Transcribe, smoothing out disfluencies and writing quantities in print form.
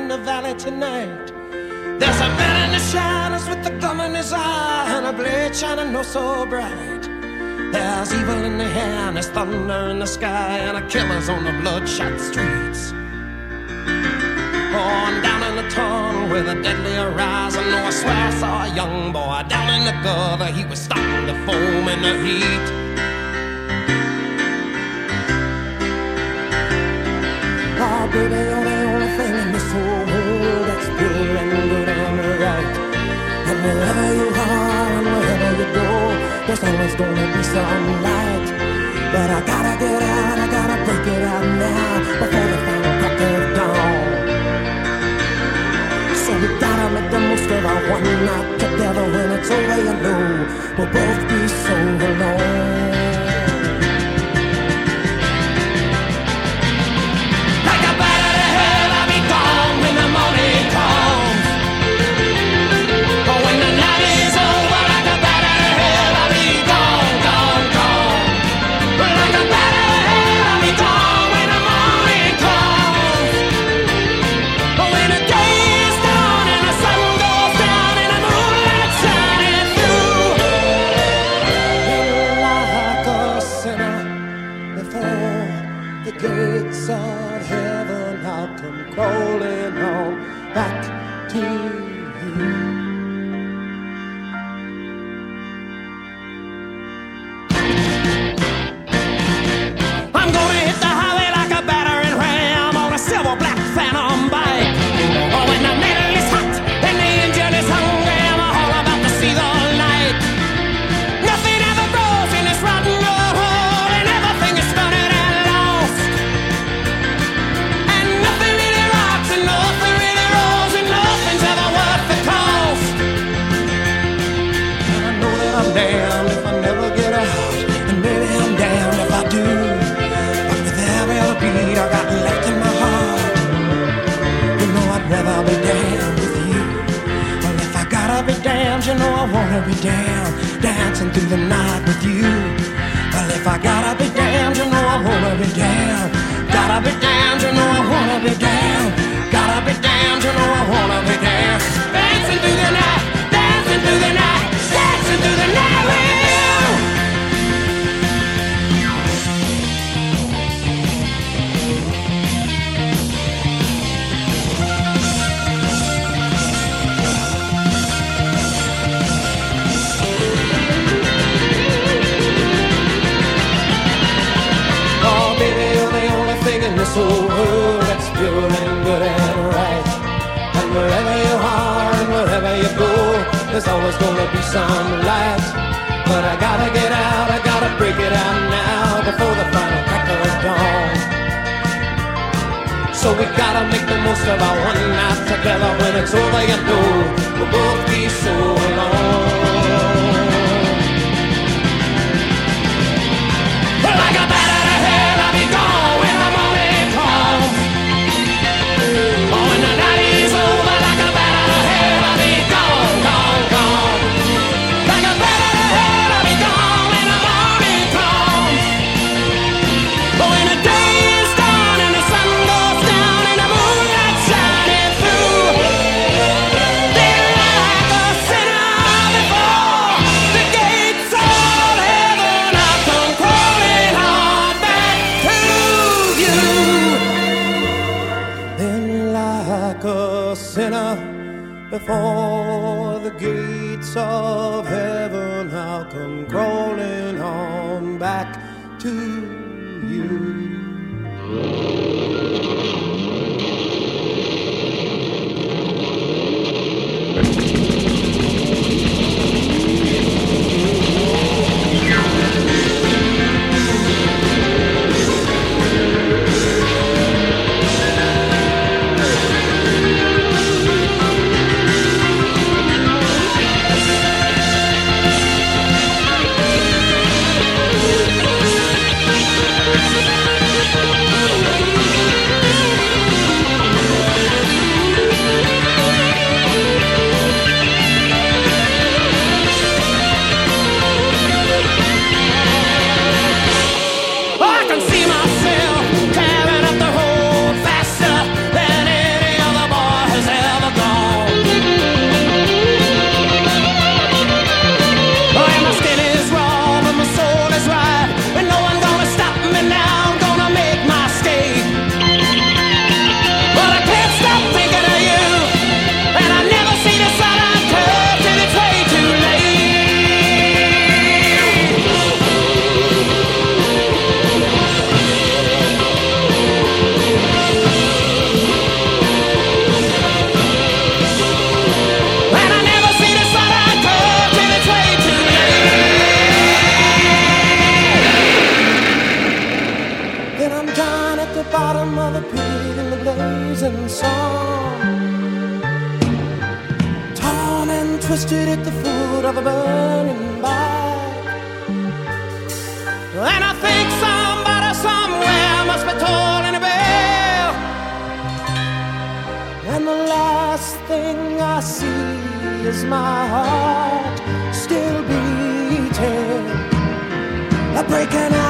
in the valley tonight. There's a man in the shadows with the gum in his eye and a blade shining no so bright. There's evil in the air and there's thunder in the sky and a killer's on the bloodshot streets. Oh, and down in the tunnel where the deadly horizon, oh, I swear I saw a young boy down in the gutter. He was starting to foam in the heat. Oh, baby, you're the only thing in this whole world that's pure and good and right. And wherever you are and wherever you go, there's always gonna be some light. But I gotta get out, I gotta break it out now before the final crack of dawn. So we gotta make the most of our one night together. When it's over, you know we'll both be so alone. Crawling on back to you. I'm gonna hit the highway like a battering ram on a silver black Phantom bike. Oh, when the metal is hot and the engine is hungry, I'm all about to see the light. Nothing ever grows in this rotten old hole, and everything is stunted and lost. And nothing really rocks and nothing really rolls, and nothing's ever worth the cost. I know that I'm damned if I never get out, and maybe I'm damned if I do. But with every other beat I got left in my heart, you know I'd rather be damned with you. Well, if I gotta be damned, you know I wanna be damned, dancing through the night with you. Well, if I gotta be damned, you know I wanna be damned. Gotta be damned, you know I wanna be damned. Gotta be damned, you know I wanna be damned. Dancing through the night, dancing through the night, dancing through the night with you. Oh, baby, you're the only thing in this whole world that's pure and good and right. And wherever you are and wherever you go, there's always gonna be some light. But I gotta get out, I gotta break it out now before the final crack of dawn. So we gotta make the most of our one night together. When it's over, you know we'll both be so alone. Well, like a bat out of hell, I'll be gone when the morning comes. Oh, when the night is over, like a bat out of hell, I'll be gone, gone, gone. Like a bat out of hell, I'll be gone when the morning comes. But when the day is done and the sun goes down and the moonlight shining through, then like a sinner before the gates of heaven, I'll come crawling on back to you. Then like a sinner before the gates of heaven, I'll come crawling on back to you. twisted at the foot of a burning bark. And I think somebody somewhere must be tolling a bell. And the last thing I see is my heart still beating, a breaking